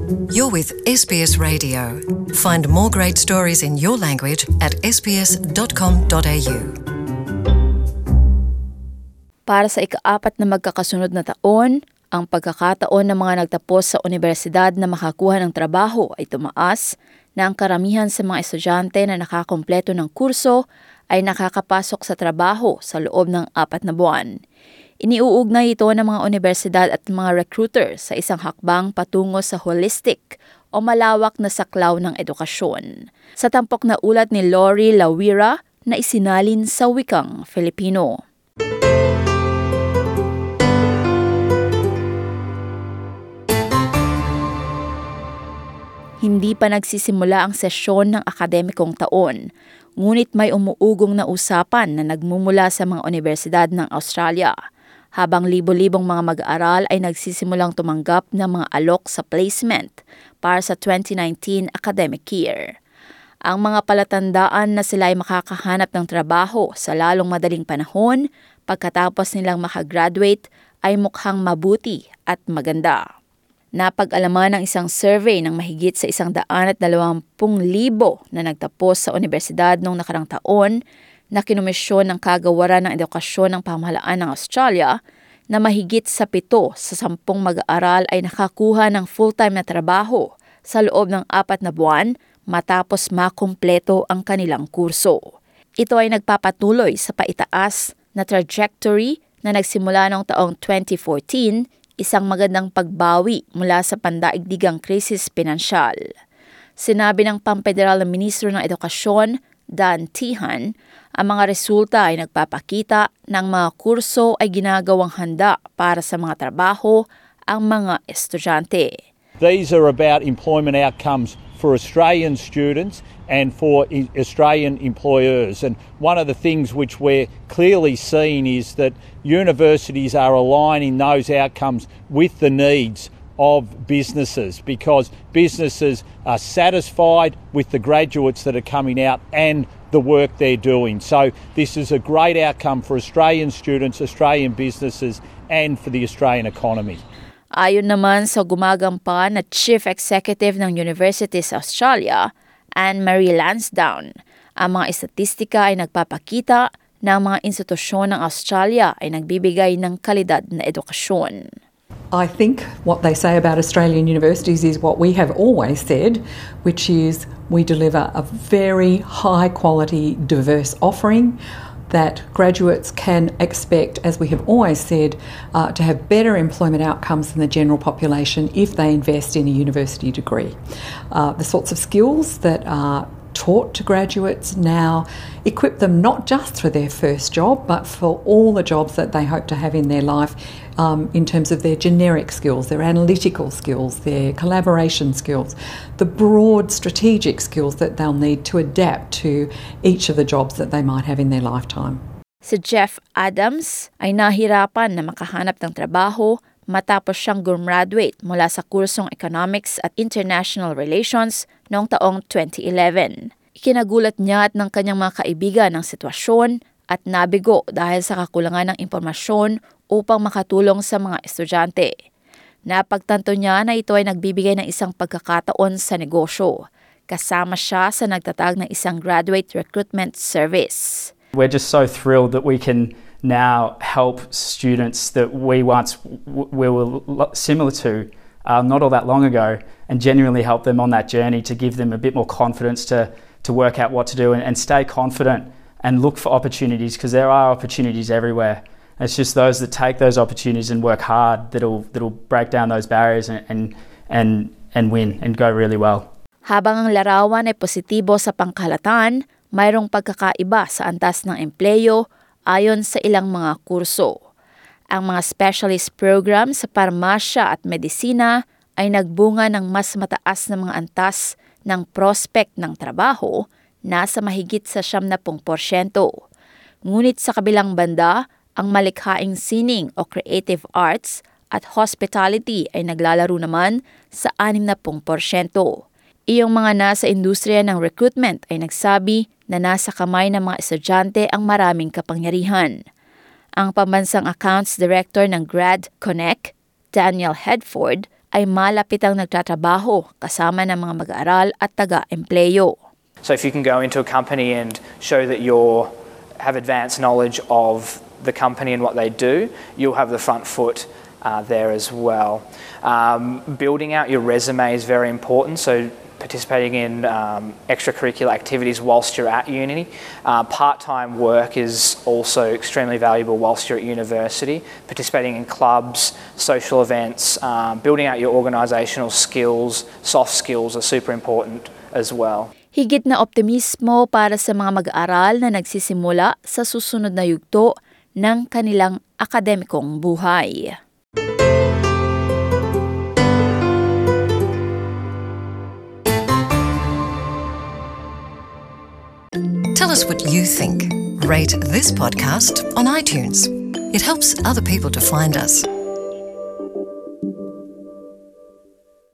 You're with SBS Radio. Find more great stories in your language at sbs.com.au. Para sa ika-4 na magkakasunod na taon, ang pagkakataon ng mga nagtapos sa universidad na makakuha ng trabaho ay tumaas na ang karamihan sa mga estudyante na nakakumpleto ng kurso ay nakakapasok sa trabaho sa loob ng 4 na buwan. Iniuugnay ito ng mga universidad at mga recruiter sa isang hakbang patungo sa holistic o malawak na saklaw ng edukasyon. Sa tampok na ulat ni Lori Lawira na isinalin sa wikang Filipino. Hindi pa nagsisimula ang sesyon ng akademikong taon, ngunit may umuugong na usapan na nagmumula sa mga universidad ng Australia, habang libo-libong mga mag-aaral ay nagsisimulang tumanggap ng mga alok sa placement para sa 2019 academic year. Ang mga palatandaan na sila ay makakahanap ng trabaho sa lalong madaling panahon pagkatapos nilang makagraduate ay mukhang mabuti at maganda. Napag-alaman ng isang survey ng mahigit sa 120,000 na nagtapos sa universidad noong nakarang taon na kinomisyon ng kagawaran ng edukasyon ng pamahalaan ng Australia na mahigit sa 7 sa 10 mag-aaral ay nakakuha ng full-time na trabaho sa loob ng 4 na buwan matapos makumpleto ang kanilang kurso. Ito ay nagpapatuloy sa paitaas na trajectory na nagsimula noong taong 2014, isang magandang pagbawi mula sa pandaigdigang krisis pinansyal. Sinabi ng Pamfederal na Ministro ng Edukasyon, Dan Tehan, ang mga resulta ay nagpapakita ng mga kurso ay ginagawang handa para sa mga trabaho ang mga estudyante. These are about employment outcomes for Australian students and for Australian employers. And one of the things which we're clearly seeing is that universities are aligning those outcomes with the needs of businesses, because businesses are satisfied with the graduates that are coming out and the work they're doing. So this is a great outcome for Australian students, Australian businesses, and for the Australian economy. Ayon naman sa gumagampan na Chief Executive ng Universities Australia, Anne-Marie Lansdowne, ang mga estatistika ay nagpapakita na ang mga institusyon ng Australia ay nagbibigay ng kalidad na edukasyon. I think what they say about Australian universities is what we have always said, which is we deliver a very high quality, diverse offering that graduates can expect, as we have always said, to have better employment outcomes than the general population if they invest in a university degree. The sorts of skills that are taught to graduates now equip them not just for their first job, but for all the jobs that they hope to have in their life, in terms of their generic skills, their analytical skills, their collaboration skills, the broad strategic skills that they'll need to adapt to each of the jobs that they might have in their lifetime. Si Jeff Adams ay nahirapan na makahanap ng trabaho matapos siyang gumraduate mula sa kursong Economics at International Relations noong taong 2011. Ikinagulat niya at ng kanyang mga kaibigan ang sitwasyon at nabigo dahil sa kakulangan ng impormasyon upang makatulong sa mga estudyante. Napagtanto niya na ito ay nagbibigay ng isang pagkakataon sa negosyo. Kasama siya sa nagtatag ng isang graduate recruitment service. We're just so thrilled that we can now help students that we once we were similar to not all that long ago, and genuinely help them on that journey to give them a bit more confidence to work out what to do and stay confident and look for opportunities, because there are opportunities everywhere. It's just those that take those opportunities and work hard that'll break down those barriers and win and go really well. Habang ang larawan ay positibo sa pangkalahatan, mayroong pagkakaiba sa antas ng empleyo ayon sa ilang mga kurso. Ang mga specialist program sa parmasya at medisina ay nagbunga ng mas mataas na mga antas ng prospect ng trabaho, nasa mahigit sa 70%. Ngunit sa kabilang banda, ang malikhaing sining o creative arts at hospitality ay naglalaro naman sa 60%. Iyong mga nasa industriya ng recruitment ay nagsabi na nasa kamay ng mga estudyante ang maraming kapangyarihan. Ang pambansang accounts director ng Grad Connect, Daniel Hedford, ay malapitang nagtatrabaho kasama ng mga mag-aaral at taga-empleyo. So if you can go into a company and show that have advanced knowledge of the company and what they do, you'll have the front foot there as well. Building out your resume is very important, so participating in extracurricular activities whilst you're at uni. Part-time work is also extremely valuable whilst you're at university. Participating in clubs, social events, building out your organisational skills, soft skills are super important as well. Higit na optimismo para sa mga mag-aaral na nagsisimula sa susunod na yugto ng kanilang akademikong buhay. Tell us what you think. Rate this podcast on iTunes. It helps other people to find us.